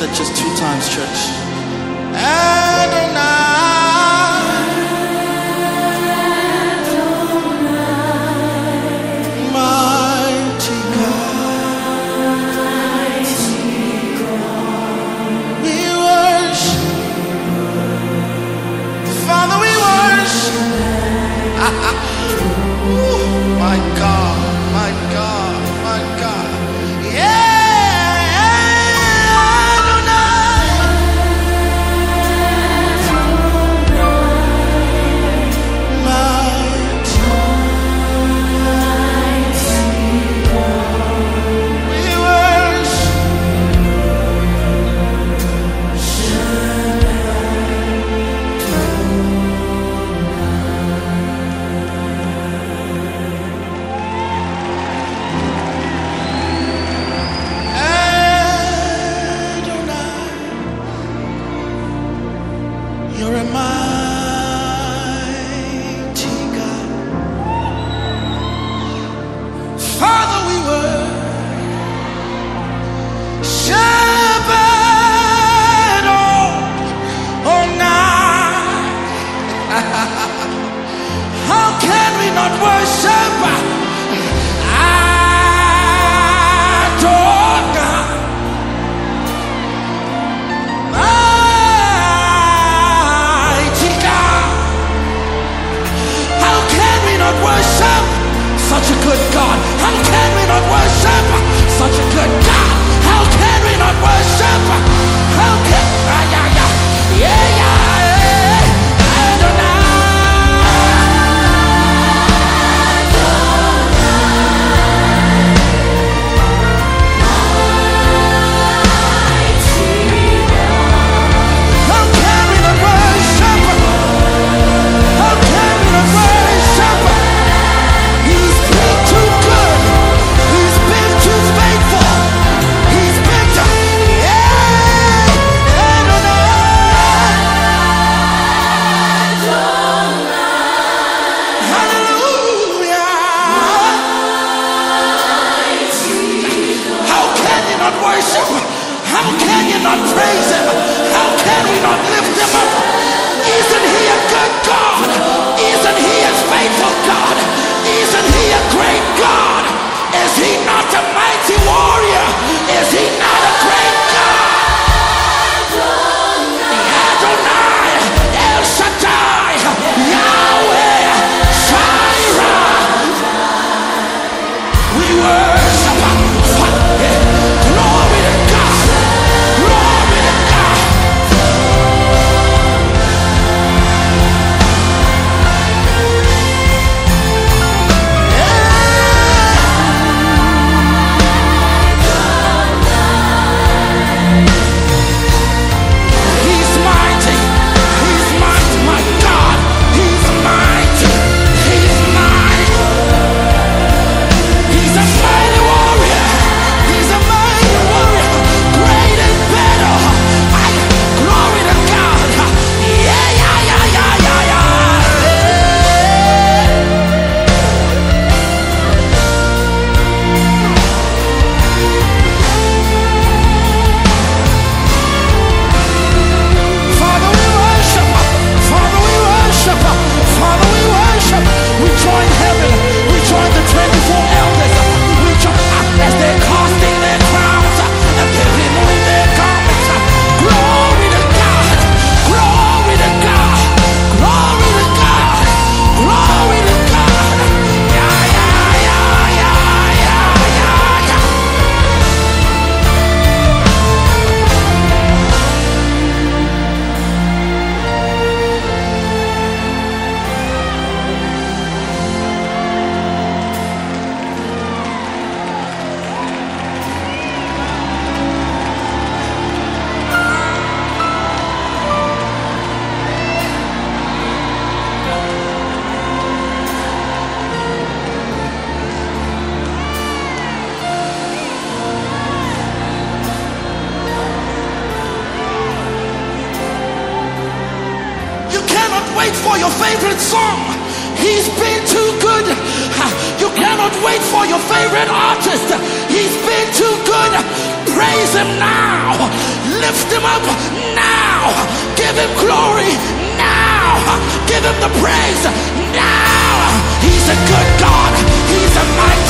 that just 2 times, church. Adonai, mighty God, we worship. Father, we worship. My God, my God, my God. You're a mighty God. Father, we worship all night. How can we not worship our God? Worship such a good God. How can we not worship such a good God? How can we not worship? How can worship? How can you not praise him? How can we not lift him up? Isn't he a good God? Isn't he a faithful God? Isn't he a great God? Is he not a mighty warrior? Is he not a great God? Adonai, El Shaddai, Yahweh, Jireh. We worship. Glory to God. Glory to God. He's mighty. He's mighty, my God. He's mighty. He's mighty. He's a mighty warrior. He's a mighty warrior. Great and better. Glory to God. Yeah, yeah, yeah, yeah, yeah, yeah. Father, we worship. Father, we worship. Father, we worship. We join heaven. We join the 24 elders. We join as they're casting their crowns and they're removing their garments. Glory to God. Glory to God. Glory to God. Glory to God. Yeah, yeah, yeah, yeah, yeah, yeah, yeah. You cannot wait for your favorite song. He's been too good. You cannot wait for your favorite artist. He's been too good. Praise him now. Lift him up now. Give him glory now. Give him the praise now. He's a good God. He's a mighty